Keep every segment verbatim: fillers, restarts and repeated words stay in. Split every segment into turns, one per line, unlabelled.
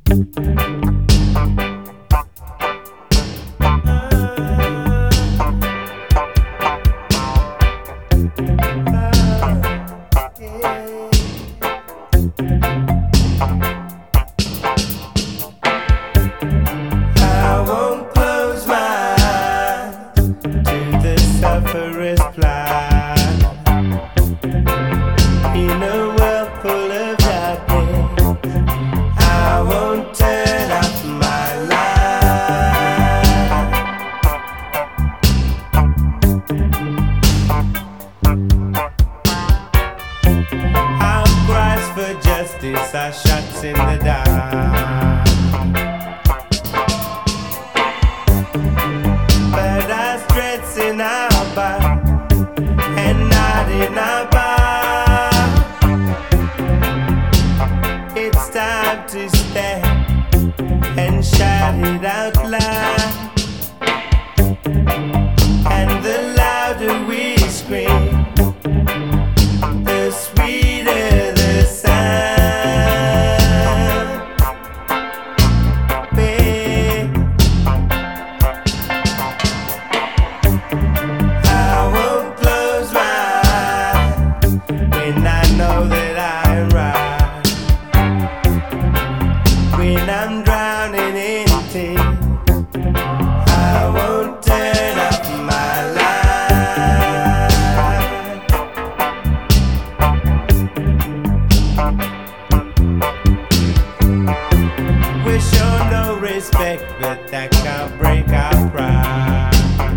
Our shots in the dark, but our strengths in our back and not in our bar. It's time to stand and shout it out loud, and the louder we scream, the sweeter the sound. When I'm drowning in tears, I won't turn off my light. We show no respect, but that can't break our pride.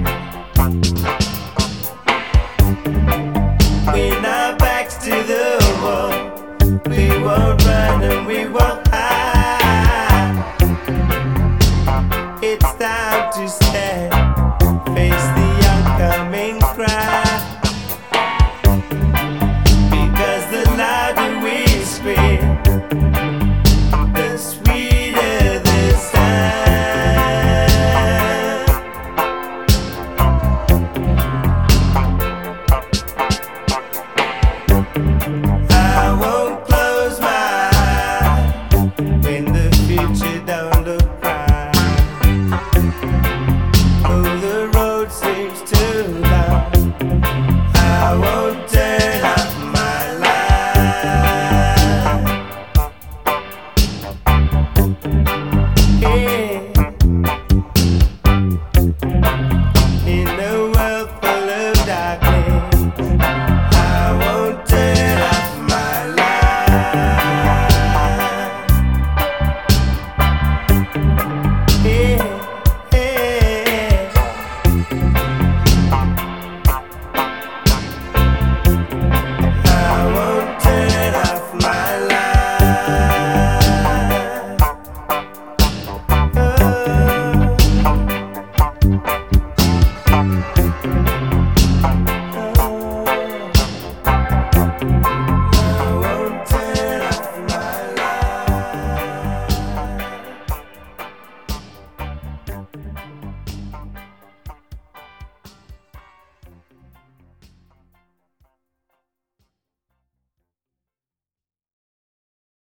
When our backs to the wall, we won't run and we won't hide. It's time to stand, face the oncoming crowd, because the louder we scream,